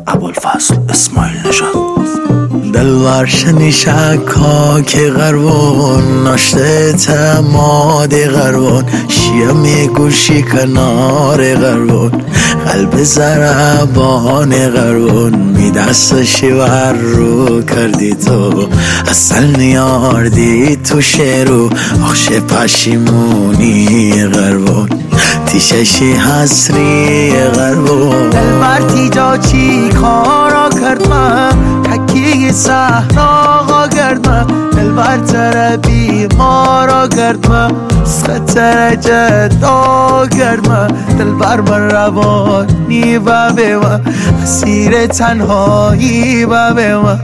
ابوالفضل اسماعیل نژاد. دلبر شنیشکا که غربون ناشته تماد غربون شیمی گوشی کنار غربون قلب زربان غربون می دستشی ور رو کردی تو اصل نیاردی تو شیرو آخش پشیمونی غربون تیششی حسری غربون. دلبر تیجا چی کارا کرد من تکی صحرا گرد من دلبر تر بیمارا گرد من خطر جدا گرد من دلبر من روانی و به من اسیر تنهایی و به من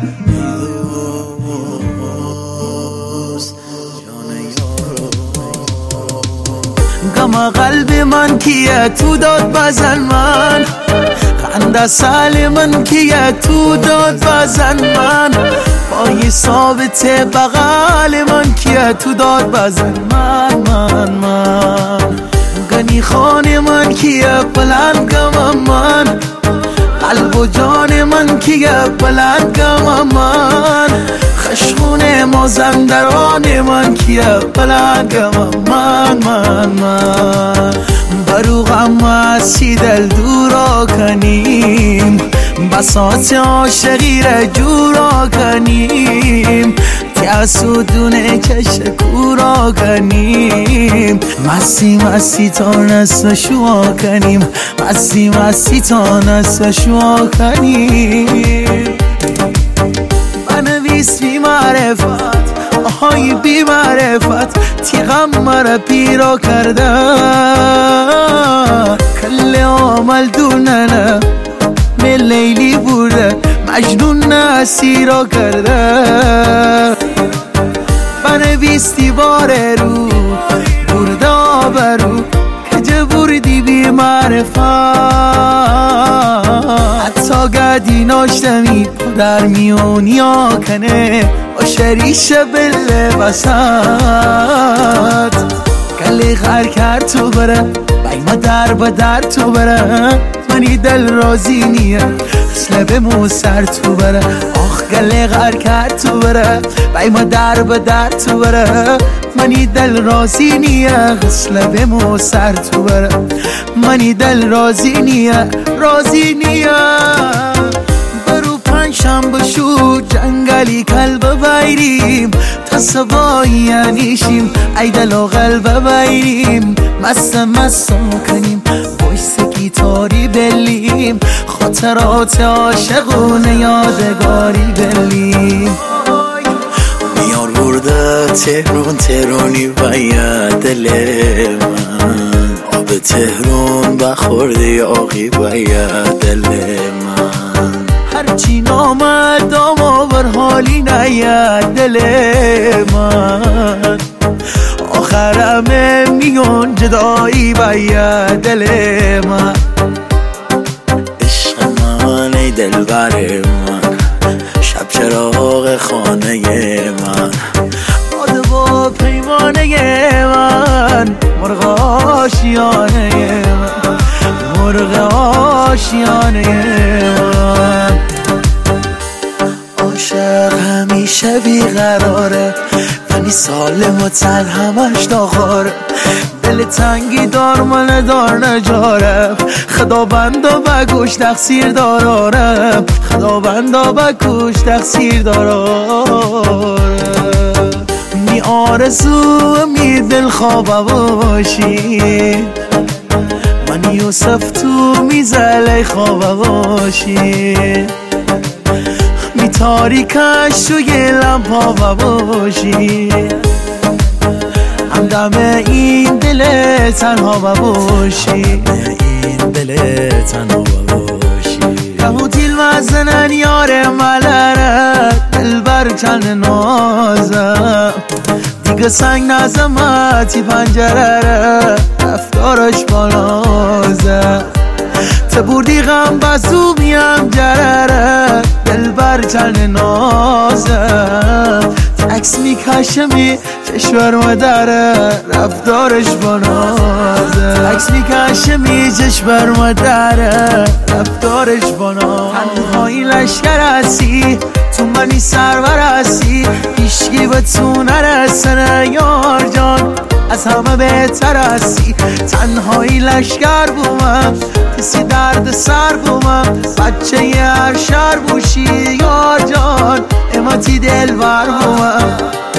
غم قلب من کیه تو داد بزن من خنده سال من کیه تو داد بزن من پای ثابت بغل من کیه تو داد بزن من غنی خان من کیه پلنگم من قلب و جان من کیه پلنگم من خشخون مازندران من کیه پلنگم من برو غمسی دل دورا کنیم بساط عاشقی را جورا کنیم تیاسودونه چش کورا کنیم مسی تا نسل شوا کنیم مسی تا نسل شوا کنیم. بنویس بی معرفت آهای بی معرفت تیغم مرا پیرا کرده کل عمل دوننه من لیلی بوده مجنون اسیرا کرده بنویس دیوار رو برده آبرو که جه بردی بی معرفت حتی گدی ناشتمی در میونی آکنه با شریش بله بسد کلی غر کرد تو بره بای ما در با در تو بره منی دل رازی نیه اصله به مو سر تو بره آخ گله غر کرد تو بره بای ما در با در تو بره منی دل رازی نیه اصله به مو سر تو بره منی دل رازی نیه برو پنجشنبه شو جنگلی کلب بیریم تصوایی انیشیم ای دل و قلب بیریم مست کنیم بایست گیتاری بلیم خاطرات عاشقونه یادگاری بلیم میار برده تهرونی باید دل من آب تهرون بخورده آقی باید دل من هرچی نامد آور حالی نید دل من آخرم میون جدایی باید دل من عشق من ای دلبر من شب چراغ خانه من باد با پیمانه من مرغ آشیانه من عاشق همیشه بیقراره ولی سالم و تن همش داغاره دل تنگی دار من دار نجارم خداوندا بگوش تقصیر دارارم خداوندا بگوش تقصیر دارارم می آرزو می دل خواب باشی من یوسف تو می زلی خواب باشی می تاریکش توی لمپا باشی همدم این دل تنها باشی این دل تنها باشی کموتیل مزنن یار ملره دلبر چند نازم دیگه سنگ نزمتی پنجره رفتارش بالازه تبوردی غم بزو میم جرره دلبر چند نازم عکس میکشمی چشور مادره رفتارش بنازه عکس میکشمی چشور مادره رفتارش بنازه لشکر هستی، تو منی سرور هستی، هیچکی به تو نرسنه یار جان، از همه بهتر هستی. تنهایی لشکر بومم، کسی درد سر بومم، بچه ی هر شهر بوشی یار جان، اماتی دلبر بومم.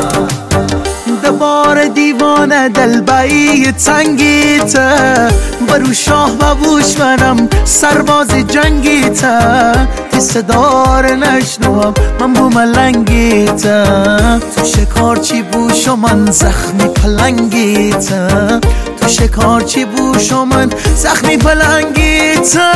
دبار دیوانه دلبری تنگیته، برو شاه و بوش منم سرباز جنگیته، تی صدا رو نشنوم من بو ملنگیته، تو شکارچی بوش و من زخمی پلنگیته، تو شکارچی بوش و من زخمی پلنگیته.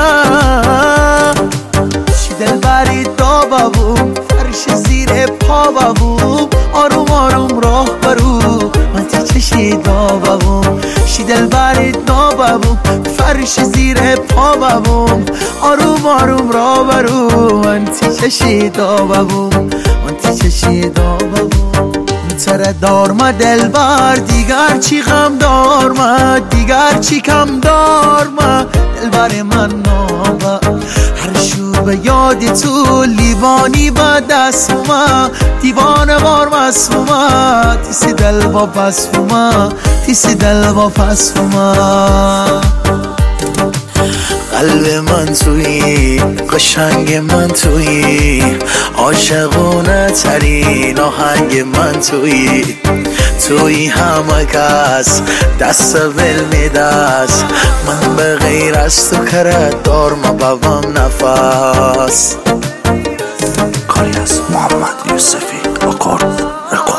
چی دلبری دابا بوم، فرش زیر پا بوم، آروم آروم راه برو من تی چشی دابا بوم. چی دلبری دابا بوم، فرش زیر پا بوم، آروم آروم راه برو من تی چشی دابا بوم، من تی چشی دابا بوم. تره دار ما دلبر دیگر چی غم دار ما، دیگر چی کم دار ما دلبر من نابا. هر شوب یادی تو لیوانی با دست ما، دیوانه بار مسوما، تیسی دل با پس ما، تیسی دل با پس ما. قلب من تویی، قشنگ من تویی، عاشقونه ترین آهنگ من تویی، تویی همه کس دست ول میدست، من به غیر از تو کرد دار ما بابم نفس. کاری از محمد یوسفی آکارد رکورد.